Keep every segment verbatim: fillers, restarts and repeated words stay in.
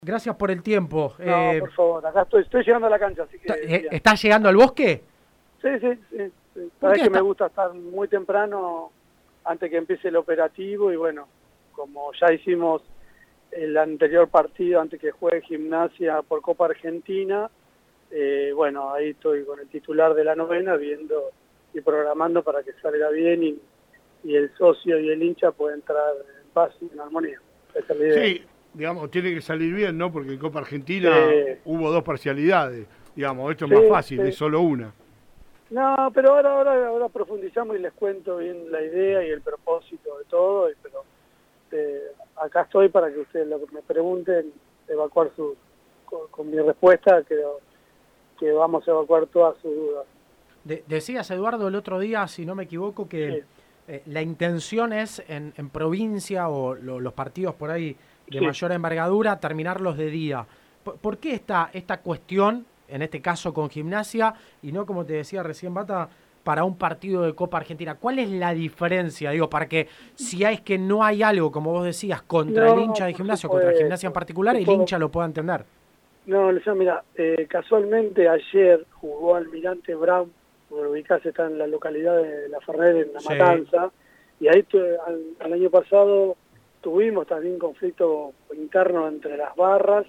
Gracias por el tiempo. No, eh, por favor, acá estoy, estoy llegando a la cancha, así que... eh, ¿Estás llegando al bosque? Sí, sí, sí. sí. ¿Por Sabes qué que está- me gusta estar muy temprano, antes que empiece el operativo, y bueno, como ya hicimos el anterior partido, antes que juegue Gimnasia por Copa Argentina, eh, bueno, ahí estoy con el titular de la novena, viendo y programando para que salga bien y, y el socio y el hincha puedan entrar en paz y en armonía. Esa es la idea. Sí, digamos, tiene que salir bien, ¿no? Porque en Copa Argentina Sí. hubo dos parcialidades. Digamos, esto es Sí, más fácil, sí. es solo una. No, pero ahora, ahora, ahora profundizamos y les cuento bien la idea y el propósito de todo, y, pero eh, acá estoy para que ustedes lo que me pregunten, evacuar su, con, con mi respuesta, creo que vamos a evacuar todas sus dudas. De- decías, Eduardo, el otro día, si no me equivoco, que Sí. eh, la intención es en, en provincia o lo- los partidos por ahí de Sí. mayor envergadura, terminarlos de día. ¿Por, por qué esta, esta cuestión, en este caso con Gimnasia, y no, como te decía recién, Bata, para un partido de Copa Argentina? ¿Cuál es la diferencia? Digo, para que si es que no hay algo, como vos decías, contra No, el hincha de por Gimnasia o contra supuesto. Gimnasia en particular, el Supongo- hincha lo pueda entender. No, Luciano, mira, eh, casualmente ayer jugó Almirante Brown, por ubicarse está en la localidad de La Ferrer, en La Sí. Matanza, y ahí tu, al, al año pasado tuvimos también conflicto interno entre las barras,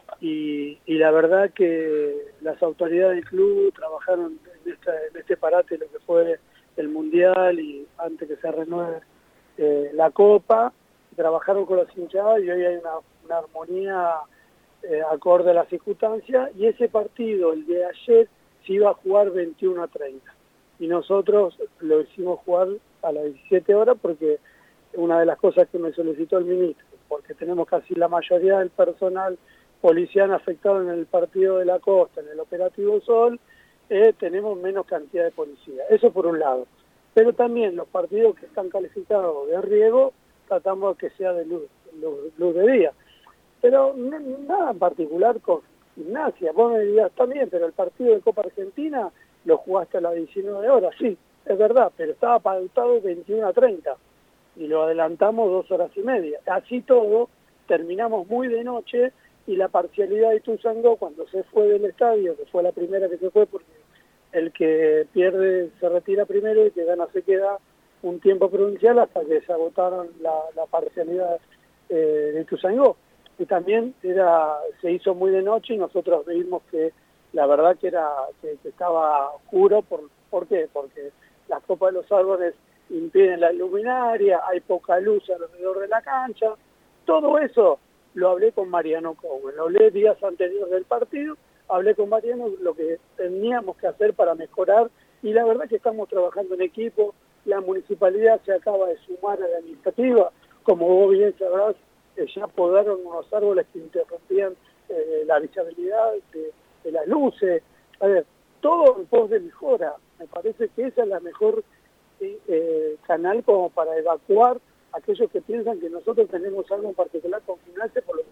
y, y la verdad que las autoridades del club trabajaron en, esta, en este parate, lo que fue el Mundial y antes que se renueve eh, la Copa, trabajaron con los hinchadas y hoy hay una, una armonía eh, acorde a las circunstancias, y ese partido, el de ayer, se iba a jugar veintiuno a treinta, y nosotros lo hicimos jugar a las diecisiete horas porque una de las cosas que me solicitó el ministro, porque tenemos casi la mayoría del personal policial afectado en el partido de la costa, en el operativo Sol, eh, tenemos menos cantidad de policía. Eso por un lado. Pero también los partidos que están calificados de riego, tratamos que sea de luz, luz, luz de día. Pero no, nada en particular con Gimnasia. Vos me dirás también, pero el partido de Copa Argentina lo jugaste a las diecinueve horas. Sí, es verdad, pero estaba pautado veintiuno a treinta y lo adelantamos dos horas y media. Así todo, terminamos muy de noche, y la parcialidad de Ituzaingó, cuando se fue del estadio, que fue la primera que se fue, porque el que pierde se retira primero y el que gana se queda un tiempo provincial hasta que se agotaron la, la parcialidad eh, de Ituzaingó. Y también era, se hizo muy de noche y nosotros vimos que la verdad que era que, que estaba oscuro. ¿Por, ¿Por qué? Porque las copas de los árboles impiden la luminaria, hay poca luz alrededor de la cancha. Todo eso lo hablé con Mariano Cowen, lo hablé días anteriores del partido, hablé con Mariano lo que teníamos que hacer para mejorar, y la verdad que estamos trabajando en equipo. La municipalidad se acaba de sumar a la iniciativa, como vos bien sabrás, eh, ya podaron unos árboles que interrumpían eh, la visibilidad de, de las luces. A ver, todo en pos de mejora. Me parece que esa es la mejor eh, eh, canal como para evacuar aquellos que piensan que nosotros tenemos algo en particular con Gimnasia. Por lo...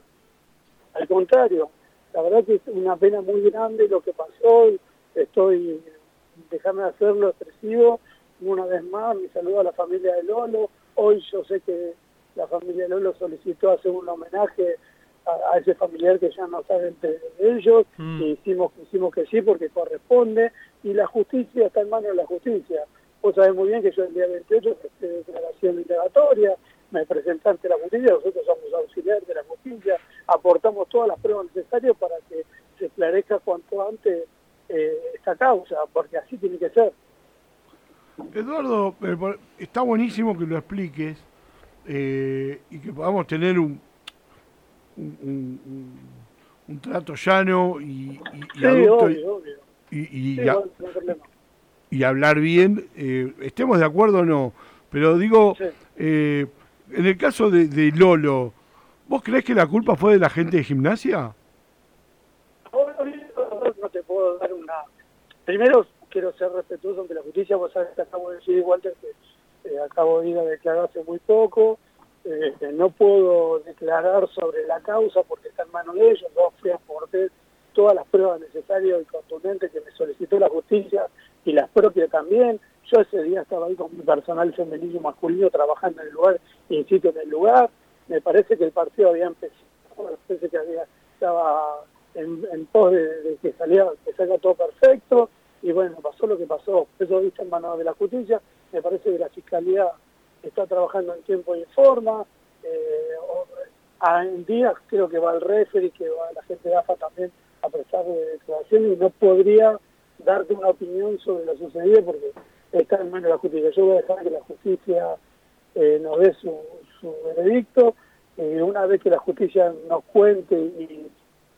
Al contrario, la verdad que es una pena muy grande lo que pasó, y estoy, déjame hacerlo expresivo, una vez más, mi saludo a la familia de Lolo. Hoy yo sé que la familia de Lolo solicitó hacer un homenaje a, a ese familiar que ya no sabe entre ellos, Mm. y hicimos, hicimos que sí porque corresponde, y la justicia está en manos de la justicia. Vos sabés muy bien que yo el día veintiocho presté declaración indagatoria, me presenté ante la justicia, nosotros somos auxiliares de la justicia, aportamos todas las pruebas necesarias para que se esclarezca cuanto antes eh, esta causa, porque así tiene que ser. Eduardo, eh, por- está buenísimo que lo expliques eh, y que podamos tener un, un, un- un- un trato llano y, y- y Sí, adulto y, obvio, obvio. y- y- Sí, y a- bueno, no hay problema. y hablar bien, eh, estemos de acuerdo o no, pero digo, Sí. eh, en el caso de, de Lolo, ¿vos creés que la culpa fue de la gente de Gimnasia? Ahora no te puedo dar una... Primero quiero ser respetuoso ante la justicia. Vos sabés que acabo de decir, Walter, que eh, acabo de ir a declarar hace muy poco. Eh, no puedo declarar sobre la causa porque está en manos de ellos. Yo fui a aportar todas las pruebas necesarias y contundentes que me solicitó la justicia, y las propias también. Yo ese día estaba ahí con mi personal femenino y masculino trabajando en el lugar, insisto, en el lugar. Me parece que el partido había empezado, me parece que había estaba en, en pos de, de que salía, que salga todo perfecto, y bueno, pasó lo que pasó. Eso viste en manos de la justicia. Me parece que la Fiscalía está trabajando en tiempo y forma. Eh, o, a, en días creo que va el referee, que va la gente de A F A también a prestar declaraciones, y no podría darte una opinión sobre lo sucedido porque está en manos de la justicia. Yo voy a dejar que la justicia eh, nos dé su, su veredicto, y una vez que la justicia nos cuente y,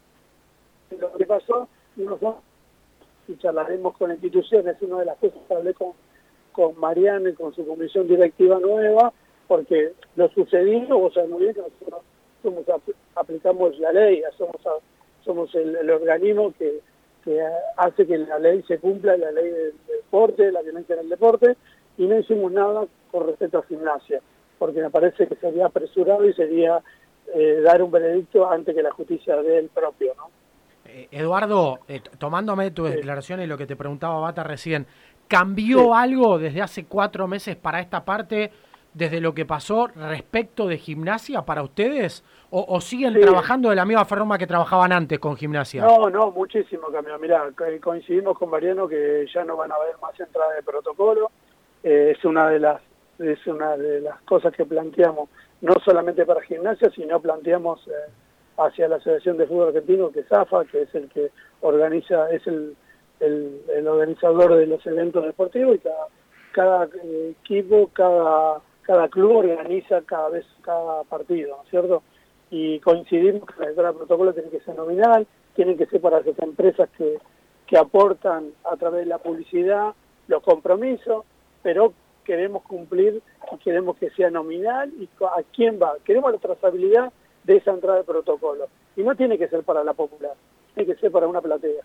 y lo que pasó, nosotros y charlaremos con instituciones. Una de las cosas que hablé con, con Mariano y con su comisión directiva nueva, porque lo sucedido, vos sabés muy bien que nosotros somos, aplicamos la ley, somos, somos el, el organismo que, que hace que la ley se cumpla, la ley del deporte, la violencia en el deporte, y no hicimos nada con respecto a Gimnasia, porque me parece que sería apresurado y sería eh, dar un veredicto antes que la justicia dé el propio, ¿no? Eduardo, eh, tomándome tu declaración y lo que te preguntaba Bata recién, ¿cambió sí. algo desde hace cuatro meses para esta parte, desde lo que pasó respecto de Gimnasia para ustedes? ¿O, o siguen sí. trabajando de la misma forma que trabajaban antes con Gimnasia? No, no, muchísimo cambió. Mirá, coincidimos con Mariano que ya no van a haber más entradas de protocolo. Eh, es una de las es una de las cosas que planteamos, no solamente para Gimnasia, sino planteamos eh, hacia la Asociación de Fútbol Argentino, que es A F A, que es el que organiza, es el, el, el organizador de los eventos deportivos, y cada, cada eh, equipo, cada, cada club organiza cada vez cada partido, ¿no es cierto? Y coincidimos que la entrada de protocolo tiene que ser nominal, tienen que ser para esas empresas que, que aportan a través de la publicidad los compromisos, pero queremos cumplir y queremos que sea nominal. ¿Y a quién va? Queremos la trazabilidad de esa entrada de protocolo. Y no tiene que ser para la popular, tiene que ser para una platea.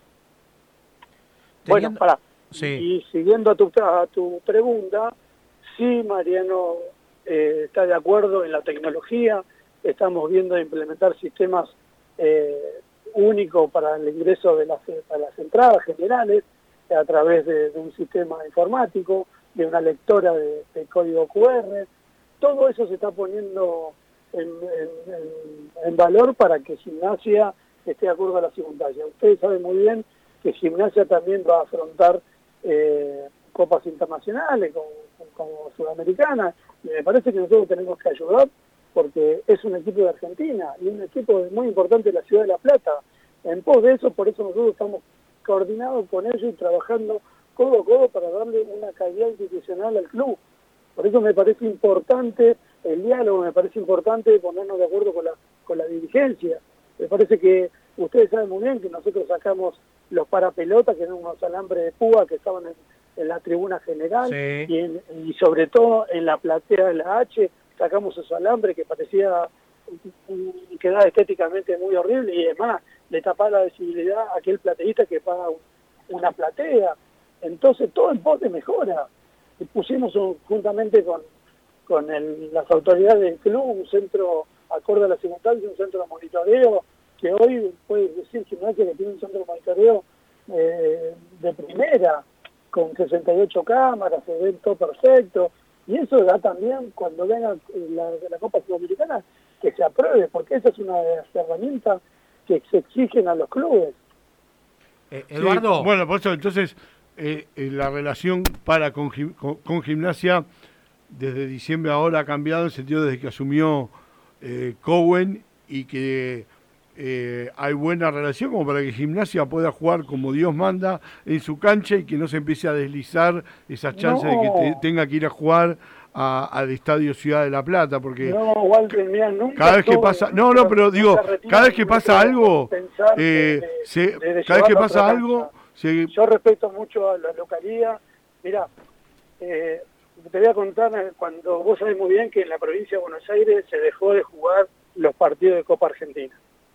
Teniendo... Bueno, para. Sí. Y siguiendo a tu, a tu pregunta, sí, Mariano eh, está de acuerdo en la tecnología. Estamos viendo implementar sistemas eh, únicos para el ingreso de las, para las entradas generales a través de, de un sistema informático, de una lectora de, de código Q R. Todo eso se está poniendo en, en, en, en valor para que Gimnasia esté de acuerdo a la circunstancia. Ustedes saben muy bien que Gimnasia también va a afrontar eh, copas internacionales como, como Sudamericana, y me parece que nosotros tenemos que ayudar porque es un equipo de Argentina y un equipo muy importante de la ciudad de La Plata. En pos de eso, por eso nosotros estamos coordinados con ellos y trabajando codo a codo para darle una calidad institucional al club. Por eso me parece importante el diálogo, me parece importante ponernos de acuerdo con la, con la dirigencia. Me parece que ustedes saben muy bien que nosotros sacamos los parapelotas, que eran unos alambres de púa que estaban en, en la tribuna general, sí. y, en, y sobre todo en la platea de la H, sacamos esos alambres que parecía quedaba estéticamente muy horrible, y además le tapaba la visibilidad a aquel plateísta que paga una platea. Entonces todo en pos de mejora. Y pusimos un, juntamente con, con el, las autoridades del club, un centro acorde a la circunstancia, un centro de monitoreo, que hoy puede decir Gimnasia que tiene un centro de monitoreo eh, de primera, con sesenta y ocho cámaras, se ve todo perfecto, y eso da también, cuando venga la, la Copa Sudamericana, que se apruebe, porque esa es una de las herramientas que se exigen a los clubes. Eh, Eduardo. Sí, bueno, por eso entonces eh, eh, la relación para con, con, con Gimnasia desde diciembre ahora ha cambiado, en el sentido desde que asumió eh, Cowen, y que eh, hay buena relación como para que Gimnasia pueda jugar como Dios manda en su cancha y que no se empiece a deslizar esas chances no. de que te, tenga que ir a jugar a, al Estadio Ciudad de La Plata, porque no, Walter, mira, nunca cada vez que pasa, no, no, pero digo, cada vez que pasa algo, eh, de, se, de cada vez que pasa algo, se... yo respeto mucho a la localidad. Mira, eh, te voy a contar, cuando vos sabés muy bien que en la provincia de Buenos Aires se dejó de jugar los partidos de Copa Argentina.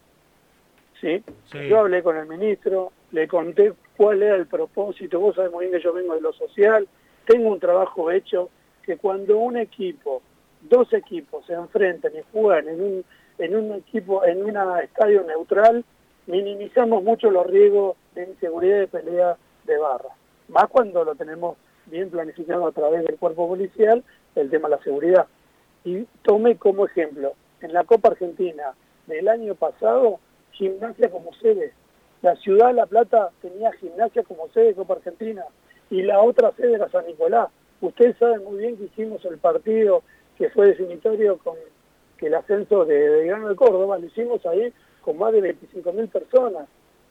¿Sí? Sí. Yo hablé con el ministro, le conté cuál era el propósito. Vos sabés muy bien que yo vengo de lo social, tengo un trabajo hecho, que cuando un equipo, dos equipos se enfrentan y juegan en un, en un equipo, en un estadio neutral, minimizamos mucho los riesgos de inseguridad y de pelea de barra. Más cuando lo tenemos bien planificado a través del cuerpo policial, el tema de la seguridad. Y tomé como ejemplo, en la Copa Argentina del año pasado, Gimnasia como sede. La ciudad de La Plata tenía Gimnasia como sede de Copa Argentina y la otra sede era San Nicolás. Ustedes saben muy bien que hicimos el partido que fue definitorio con que el ascenso de Belgrano de Córdoba, lo hicimos ahí con más de veinticinco mil personas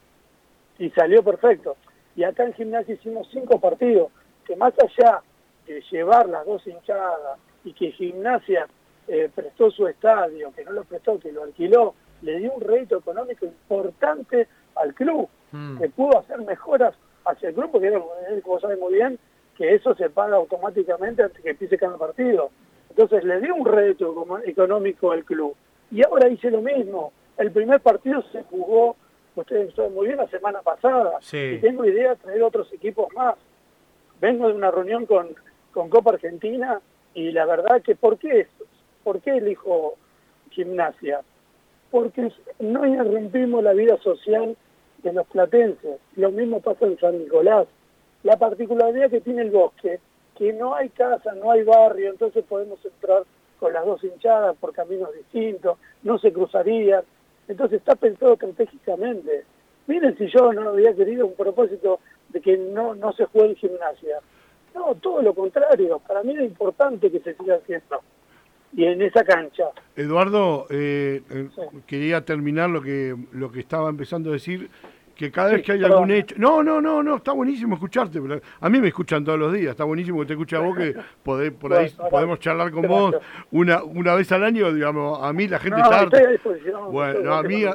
y salió perfecto. Y acá en Gimnasia hicimos cinco partidos, que más allá de llevar las dos hinchadas y que Gimnasia eh, prestó su estadio, que no lo prestó, que lo alquiló, le dio un rédito económico importante al club, mm. que pudo hacer mejoras hacia el club, porque era, como saben muy bien, que eso se paga automáticamente antes que empiece cada partido. Entonces le dio un rédito económico al club. Y ahora hice lo mismo. El primer partido se jugó, ustedes saben muy bien, la semana pasada. Sí. Y tengo idea de traer otros equipos más. Vengo de una reunión con, con Copa Argentina y la verdad que, ¿por qué, ¿por qué elijo Gimnasia? Porque no interrumpimos la vida social de los platenses. Lo mismo pasa en San Nicolás. La particularidad que tiene el Bosque, que no hay casa, no hay barrio, entonces podemos entrar con las dos hinchadas por caminos distintos, no se cruzarían. Entonces está pensado estratégicamente. Miren si yo no había querido un propósito de que no, no se juegue en Gimnasia. No, todo lo contrario. Para mí es importante que se siga haciendo. Y en esa cancha. Eduardo, eh, eh, sí. quería terminar lo que lo que estaba empezando a decir, que cada sí, vez que hay perdón. algún hecho... No, no, no, no, está buenísimo escucharte. Pero a mí me escuchan todos los días, está buenísimo que te escucha vos, que podés, por ahí bueno, podemos charlar con vos una una vez al año, digamos, a mí la gente no, está harta. Estoy a disposición. Bueno, estoy no, a mí... A,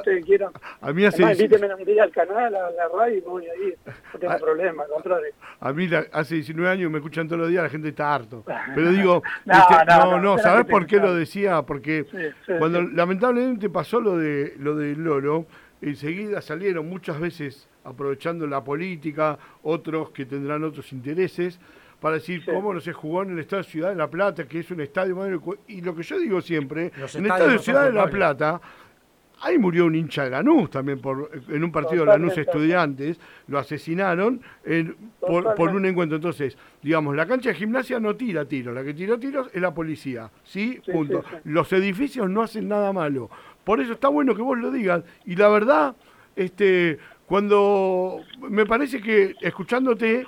a mí hace... Además, invíteme un día al canal, a la radio, y me voy ahí. No tengo a, problema, al contrario. A mí la, hace diecinueve años me escuchan todos los días, la gente está harto. Pero digo, no, este, no, no, no, no, ¿sabés por qué lo decía? Porque sí, sí, cuando sí. lamentablemente pasó lo de lo de Lolo, enseguida salieron muchas veces aprovechando la política, otros que tendrán otros intereses, para decir sí. cómo no se jugó en el Estadio Ciudad de La Plata, que es un estadio... Y lo que yo digo siempre, Los en el Estadio Ciudad de La Plata, ahí murió un hincha de Lanús también, por, en un partido de Lanús Estudiantes, lo asesinaron en, por, por un encuentro. Entonces, digamos, la cancha de Gimnasia no tira tiros, la que tira tiros es la policía, ¿sí? sí Punto. Sí, sí. Los edificios no hacen nada malo. Por eso está bueno que vos lo digas. Y la verdad, este, cuando me parece que escuchándote,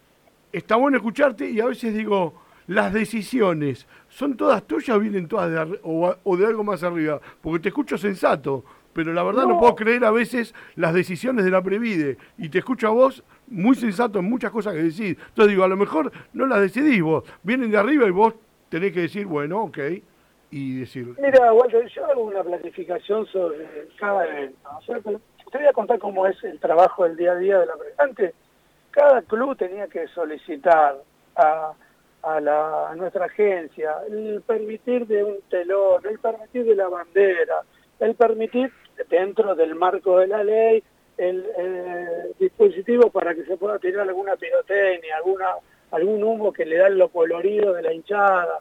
está bueno escucharte y a veces digo, las decisiones, ¿son todas tuyas o vienen todas de, o, o de algo más arriba? Porque te escucho sensato, pero la verdad no. no puedo creer a veces las decisiones de la Previde. Y te escucho a vos muy sensato en muchas cosas que decís. Entonces digo, a lo mejor no las decidís vos, vienen de arriba y vos tenés que decir, bueno, ok. Y decir... Mira, Walter, yo hago una planificación sobre cada evento. O sea, te voy a contar cómo es el trabajo del día a día de la Antes, cada club tenía que solicitar a, a, la, a nuestra agencia el permitir de un telón, el permitir de la bandera, el permitir, dentro del marco de la ley, el, el dispositivo para que se pueda tirar alguna pirotecnia, alguna, algún humo que le da lo colorido de la hinchada.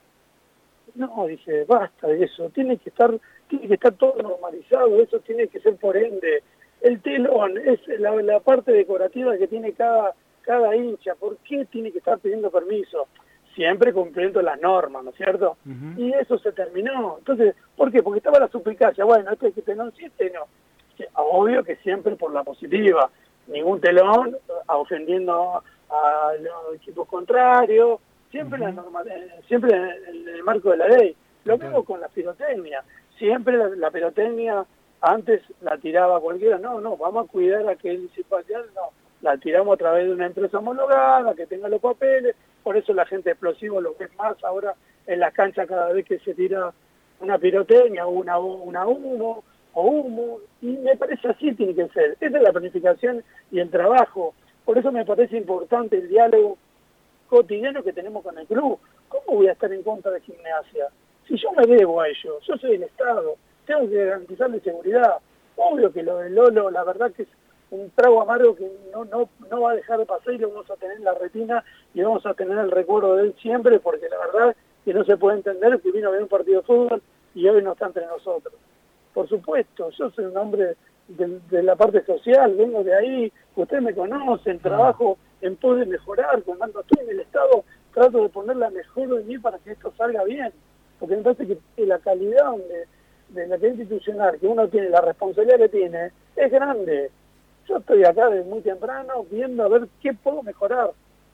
No, dije, basta de eso, tiene que estar, tiene que estar todo normalizado, eso tiene que ser por ende. El telón es la, la parte decorativa que tiene cada, cada hincha, ¿por qué tiene que estar pidiendo permiso? Siempre cumpliendo las normas, ¿no es cierto? Uh-huh. Y eso se terminó. Entonces, ¿por qué? Porque estaba la suplicacia, bueno, este que telón sí, este no. Obvio que siempre por la positiva, ningún telón ofendiendo a los equipos contrarios, siempre, uh-huh. la norma, siempre en el marco de la ley. Lo okay. mismo con la pirotecnia. Siempre la, la pirotecnia, antes la tiraba cualquiera. No, no, vamos a cuidar a que el municipal, no. La tiramos a través de una empresa homologada, que tenga los papeles. Por eso la gente explosivo lo que es más ahora en las canchas cada vez que se tira una pirotecnia o una, una humo o humo. Y me parece así tiene que ser. Esa es la planificación y el trabajo. Por eso me parece importante el diálogo cotidiano que tenemos con el club. ¿Cómo voy a estar en contra de Gimnasia? Si yo me debo a ellos, yo soy el Estado, tengo que garantizarle seguridad. Obvio que lo de Lolo, la verdad que es un trago amargo que no, no, no va a dejar de pasar y lo vamos a tener en la retina y vamos a tener el recuerdo de él siempre, porque la verdad que no se puede entender que vino a ver un partido de fútbol y hoy no está entre nosotros. Por supuesto, yo soy un hombre de, de la parte social, vengo de ahí, ustedes me conocen, trabajo en pos de mejorar, cuando estoy en el Estado trato de poner la mejor de mí para que esto salga bien, porque me parece que la calidad donde de la actividad institucional que uno tiene, la responsabilidad que tiene, es grande. Yo estoy acá desde muy temprano viendo a ver qué puedo mejorar.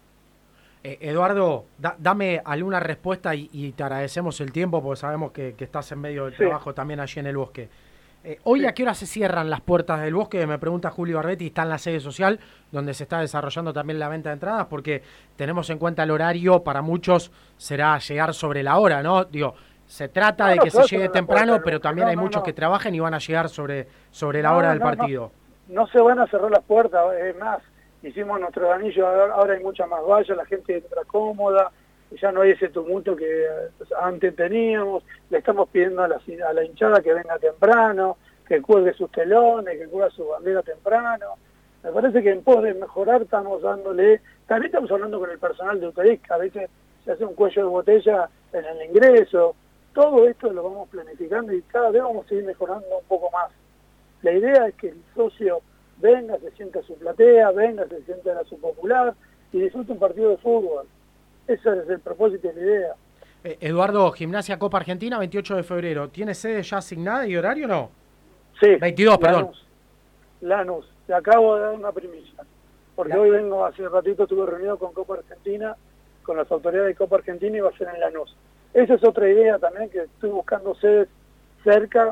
Eh, Eduardo, da, dame alguna respuesta y, y te agradecemos el tiempo porque sabemos que, que estás en medio del Sí. trabajo también allí en el bosque. Eh, ¿Hoy Sí. a qué hora se cierran las puertas del bosque? Me pregunta Julio Barbetti, está en la sede social donde se está desarrollando también la venta de entradas porque tenemos en cuenta el horario, para muchos será llegar sobre la hora, ¿no? Digo, se trata No, de no, que se claro, llegue pero la temprano, puerta, pero también no, hay no, muchos no. que trabajen y van a llegar sobre, sobre la No, hora del no, no. partido. No se van a cerrar las puertas, es más, hicimos nuestro anillo, ahora ahora hay mucha más valla, la gente entra cómoda, ya no hay ese tumulto que eh, antes teníamos, le estamos pidiendo a la, a la hinchada que venga temprano, que cuelgue sus telones, que cuelgue su bandera temprano. Me parece que en pos de mejorar estamos dándole, también estamos hablando con el personal de U T E C, a veces se hace un cuello de botella en el ingreso, todo esto lo vamos planificando y cada vez vamos a ir mejorando un poco más. La idea es que el socio venga, se sienta a su platea, venga, se sienta a su popular y disfrute un partido de fútbol. Ese es el propósito y la idea. Eh, Eduardo, Gimnasia Copa Argentina, veintiocho de febrero. ¿Tiene sede ya asignada y horario o no? Sí. veintidós, perdón. Lanús. Lanús. Te acabo de dar una primicia. Porque La... hoy vengo, hace ratito estuve reunido con Copa Argentina, con las autoridades de Copa Argentina y va a ser en Lanús. Esa es otra idea también, que estoy buscando sedes cerca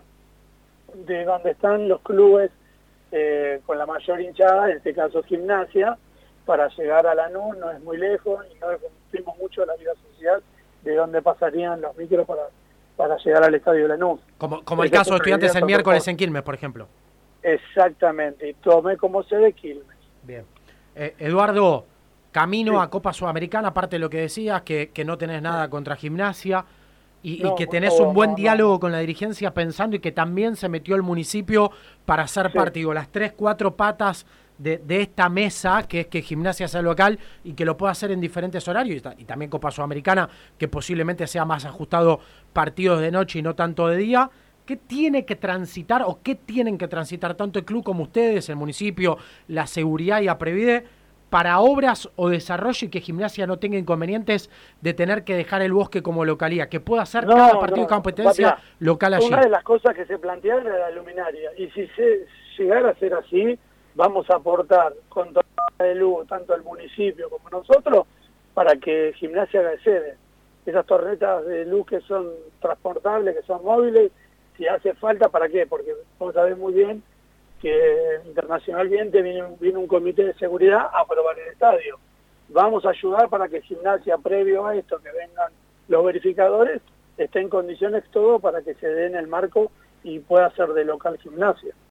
de donde están los clubes eh, con la mayor hinchada, en este caso Gimnasia, para llegar a Lanús, no es muy lejos y no cumplimos mucho la vida social de donde pasarían los micros para, para llegar al estadio de Lanús. Como, como el caso de Estudiantes el miércoles en Quilmes, por ejemplo. Exactamente, y tomé como sede Quilmes. Bien. Eh, Eduardo, camino Sí. a Copa Sudamericana, aparte de lo que decías, que, que no tenés nada contra Gimnasia y, No, y que por tenés favor, un buen no, no. diálogo con la dirigencia pensando y que también se metió el municipio para hacer Sí. partido. Las tres, cuatro patas de, de esta mesa, que es que Gimnasia sea local y que lo pueda hacer en diferentes horarios, y, ta- y también Copa Sudamericana, que posiblemente sea más ajustado partidos de noche y no tanto de día. ¿Qué tiene que transitar o qué tienen que transitar tanto el club como ustedes, el municipio, la seguridad y Aprevide para obras o desarrollo y que Gimnasia no tenga inconvenientes de tener que dejar el bosque como localía, que pueda hacer No, cada partido no, de competencia papi, local allí? Una de las cosas que se plantearon era la luminaria, y si se llegara a ser así, vamos a aportar con toda de luz, tanto el municipio como nosotros, para que Gimnasia haga de sede. Esas torretas de luz que son transportables, que son móviles, si hace falta, ¿para qué? Porque vos sabés muy bien que internacionalmente viene, viene un comité de seguridad a aprobar el estadio. Vamos a ayudar para que Gimnasia, previo a esto, que vengan los verificadores, esté en condiciones todo para que se den el marco y pueda ser de local Gimnasia.